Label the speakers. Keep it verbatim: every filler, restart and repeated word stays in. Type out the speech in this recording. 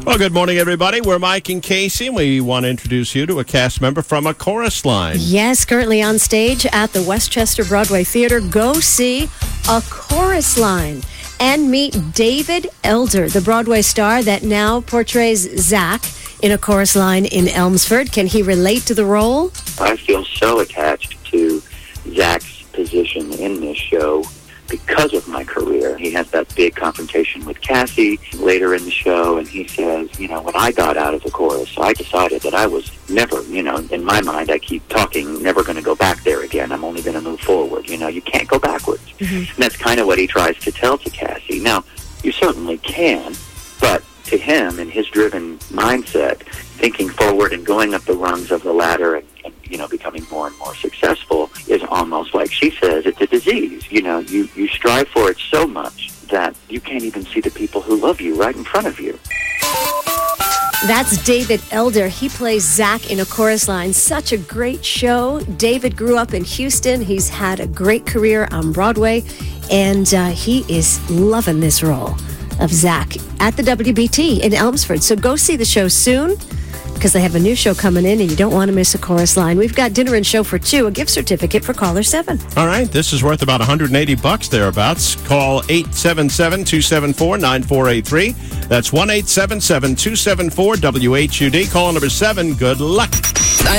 Speaker 1: Well, good morning, everybody. We're Mike and Casey, and we want to introduce you to a cast member from A Chorus Line.
Speaker 2: Yes, currently on stage at the Westchester Broadway Theater. Go see A Chorus Line and meet David Elder, the Broadway star that now portrays Zach in A Chorus Line in Elmsford. Can he relate to the role?
Speaker 3: I feel so attached to Zach's position in this show because of my career. He has that big confrontation with Cassie later in the show, and he says, you know, when I got out of the chorus, I decided that I was never, you know, in my mind, I keep talking, never going to go back there again. I'm only going to move forward. You know, you can't go backwards. Mm-hmm. And that's kind of what he tries to tell to Cassie. Now, you certainly can, but to him, in his driven mindset, thinking forward and going up the rungs of the ladder and, and you know, becoming more and more successful is almost like she says, it's a disease. You know, you, you strive for it so much that you can't even see the people who love you right in front of you.
Speaker 2: That's David Elder. He plays Zach in A Chorus Line. Such a great show. David grew up in Houston. He's had a great career on Broadway, and uh, he is loving this role of Zach at the W B T in Elmsford. So go see the show soon, because they have a new show coming in, and you don't want to miss A Chorus Line. We've got dinner and show for two, a gift certificate for caller seven.
Speaker 1: All right, this is worth about one hundred eighty bucks thereabouts. Call eight seven seven, two seven four, nine four eight three. That's one eight seven seven, two seven four, W H U D. Call number seven. Good luck.